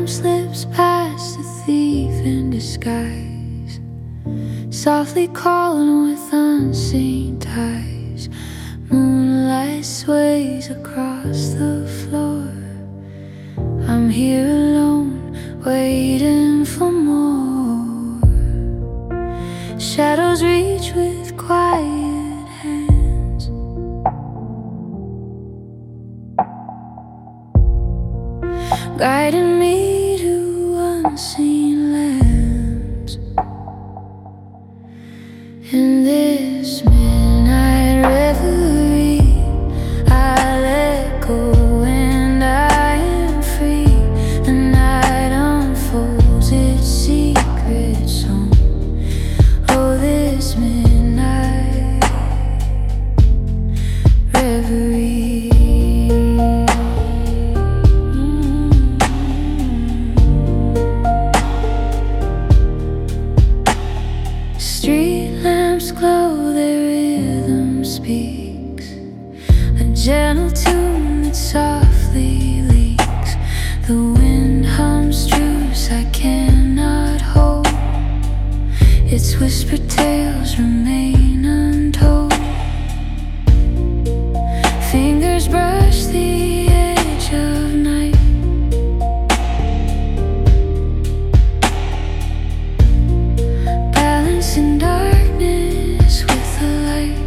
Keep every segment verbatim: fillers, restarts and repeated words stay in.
Time slips past, a thief in disguise, softly calling with unseen ties. Moonlight sways across the floor. I'm here alone, waiting for more. Shadows reach with quiet hands, guiding me to unseen lands. In this midnight reverie, I let go and I am free. The night unfolds its secret song. Oh, this midnight reverie. Street lamps glow, their rhythm speaks, a gentle tune that softly leaks. The wind hums truths I cannot hold, its whispered tales remain untold. Fingers brush the edge of night, in darkness with the light.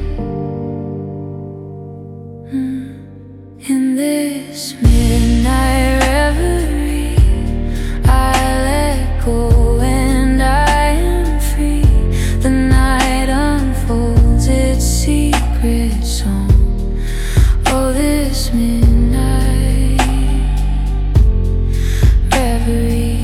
mm. In this midnight reverie, I let go and I am free. The night unfolds its secret song. Oh, this midnight reverie.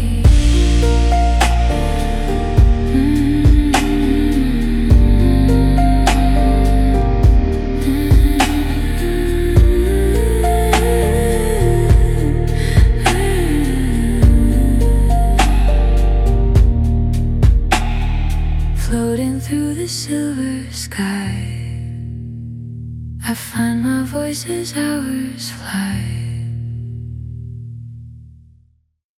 Floating through the silver sky, I find my voice as hours fly.